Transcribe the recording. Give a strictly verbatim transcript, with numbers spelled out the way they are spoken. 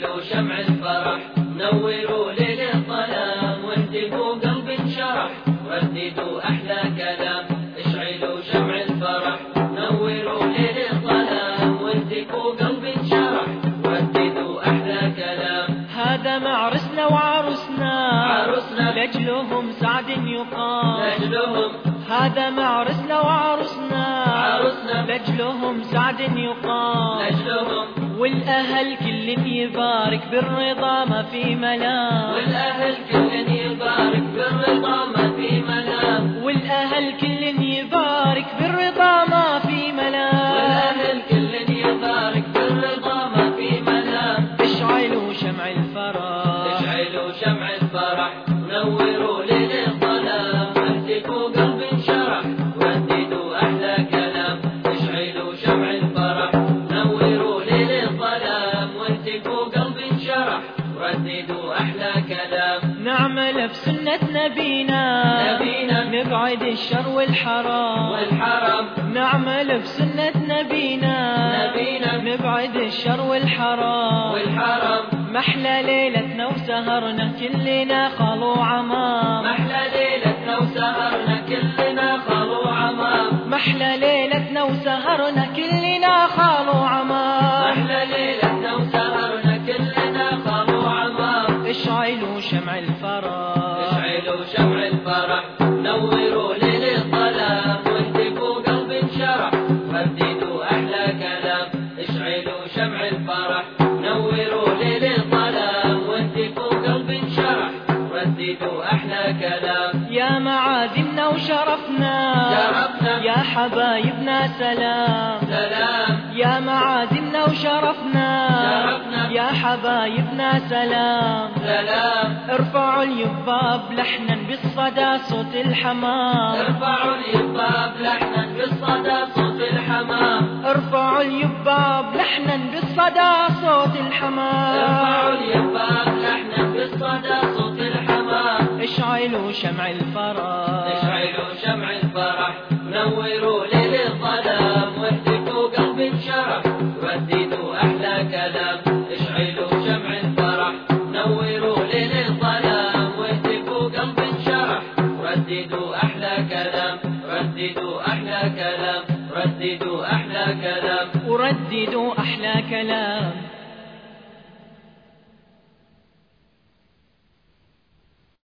اشعلوا شمع الفرح نوروا ليل الظلام وانتفوا قلب انشرح رددوا أحلى كلام. اشعلوا شمع الفرح نوروا ليل الظلام وانتفوا قلب انشرح رددوا أحلى كلام. هذا معرسنا وعروسنا عروسنا لأجلهم سعد يقام لأجلهم. هذا معرسنا وعروسنا عروسنا لأجلهم سعد يقام لأجلهم. والأهل كل يبارك بالرضا ما في ملام والأهل كل يبارك بالرضا ما في ملام والأهل كل يبارك بالرضا ما في ملام والأهل كل يبارك بالرضا ما في ملام. اشعلوا شمع الفرح اشعلوا شمع الفرح نوروا ليل الظلام وانتفوا قلب انشرح رددوا أحلى كلام. اشعلوا شمع الفرح نوروا ليل الظلام وانتفوا قلب انشرح رددوا أحلى كلام. نعمل بسنة نبينا نبينا نبعد الشر والحرام والحرام. نعمل بسنة نبينا نبينا نبعد الشر والحرام والحرام. محلى ليلتنا وسهرنا كلنا خلو عمام محلى ليلتنا وسهرنا كلنا خلو عمام. محلى ليلتنا وسهرنا كلنا خلو عمام محلى ليلتنا وسهرنا كلنا خلو عمام. اشعلوا شمع الفرح اشعلوا شمع الفرح نوروا ليل الظلام وانتفوا قلب انشرح رددوا أحلى كلام. اشعلوا شمع الفرح نوروا ليل الظلام وانتفوا قلب انشرح رددوا أحلى كلام. يا معازمنا وشرفنا شرفنا يا حبايبنا سلام سلام. يا معازمنا وشرفنا شرفنا يا حبايبنا سلام سلام. ارفعوا اليباب لحنا بالصدى صوت الحمام ارفعوا اليباب لحنا بالصدى صوت الحمام. ارفعوا اليباب لحنا بالصدى صوت الحمام ارفعوا اليباب لحنا بالصدى صوت الحمام. اشعلوا شمع الفرح اشعلوا شمع الفرح نوروا ليل الظلام واهتفوا قلب انشرح رددوا أحلى كلام. اشعلوا شمع الفرح نوروا ليل الظلام واهتفوا قلب انشرح رددوا أحلى كلام. رددوا أحلى كلام. رددوا أحلى كلام. ورددوا أحلى كلام.